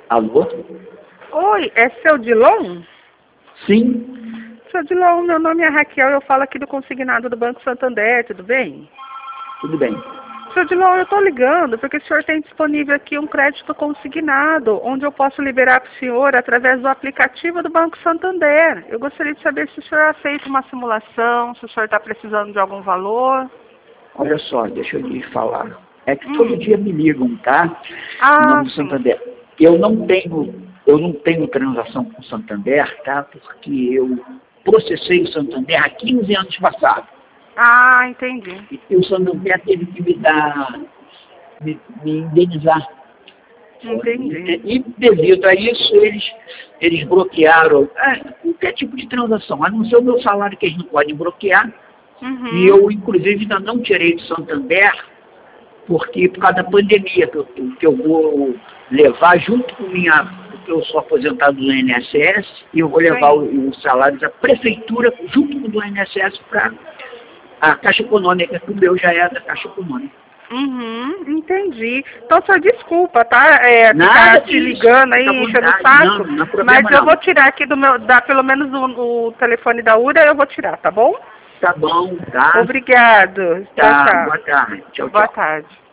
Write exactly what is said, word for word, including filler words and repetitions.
Alô? Oi, é seu Dilon? Sim, Seu Dilon, meu nome é Raquel, eu falo aqui do consignado do Banco Santander, tudo bem? tudo bem. Seu Dilon, eu estou ligando porque o senhor tem disponível aqui um crédito consignado, onde eu posso liberar para o senhor através do aplicativo do Banco Santander. Eu gostaria de saber se o senhor aceita uma simulação, se o senhor está precisando de algum valor. Olha só, deixa eu lhe falar. É que Hum. todo dia me ligam, tá? Em Ah, nome do sim. Santander. Eu não tenho, eu não tenho transação com o Santander, tá? Porque eu processei o Santander há quinze anos passados. Ah, entendi. E o Santander teve que me dar, me, me indenizar. Entendi. E devido a isso, eles, eles bloquearam é, qualquer tipo de transação, a não ser o meu salário que eles não podem bloquear. Uhum. E eu, inclusive, ainda não tirei do Santander, porque por causa da pandemia que eu, que eu vou levar junto com minha, porque eu sou aposentado do I N S S, e eu vou levar o, o salário da prefeitura junto com o do I N S S para a Caixa Econômica, que o meu já é da Caixa Econômica. Uhum, entendi. Então, só desculpa, tá? É, Nada ficar te disso, ligando aí, fica à enchendo o vontade. saco. Não, não é problema Mas eu não. vou tirar aqui do meu, da, pelo menos o, o telefone da U R A, eu vou tirar, tá bom? Tá bom, tá? Obrigado. Tchau, Tá, tchau. boa tarde. Tchau, Boa tchau. tarde.